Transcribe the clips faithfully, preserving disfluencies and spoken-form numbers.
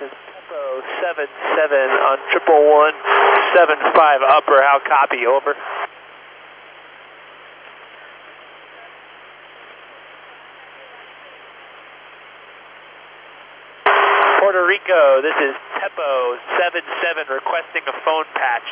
is Tempo seven seven on triple one seven five upper. How copy? Over. Puerto Rico, this is Tempo seven seven requesting a phone patch.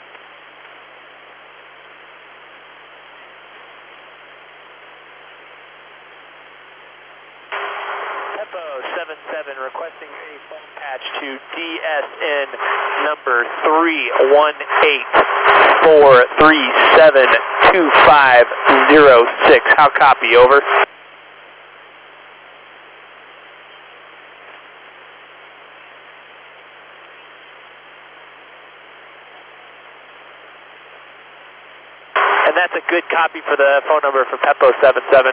Tempo seven seven requesting a phone patch to D S N number three one eight four three seven two five zero six. How copy? Over. And that's a good copy for the phone number for Tempo seven seven.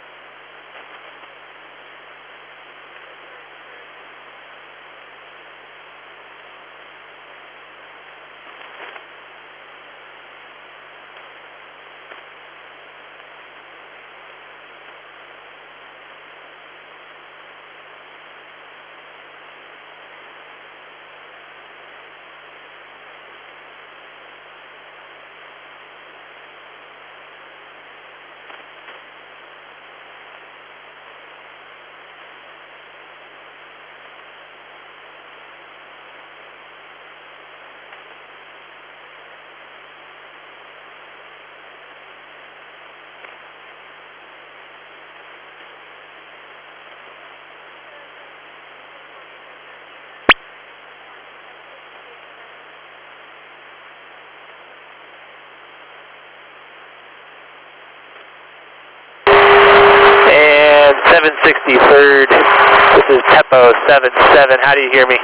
seven sixty-third, this is Tempo seven seven, how do you hear me?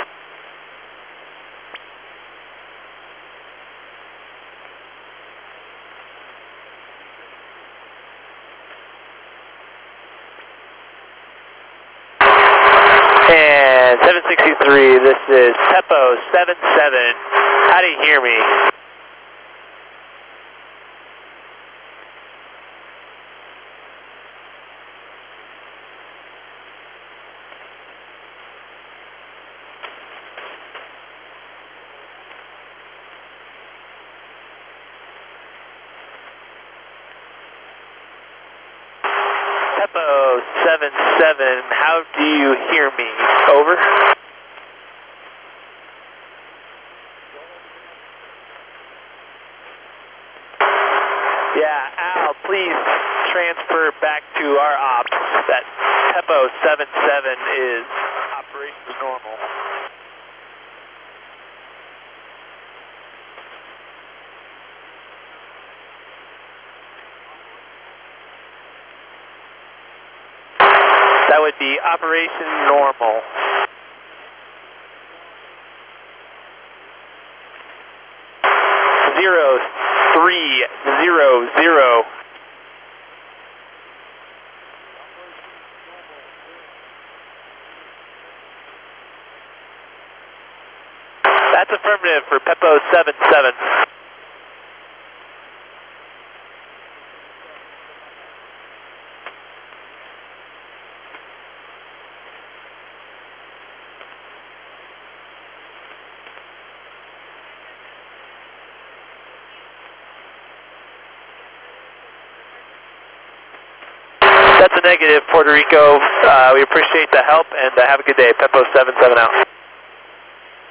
And seven sixty-three, this is Tempo seven seven, how do you hear me? Tempo seven seven, how do you hear me? Over. Yeah, Al, please transfer back to our ops that Tempo seven seven is operation as normal. That would be operation normal. Zero three zero zero. That's affirmative for Tempo seven seven. That's a negative, Puerto Rico. Uh, we appreciate the help and uh, have a good day. Tempo seven seven out.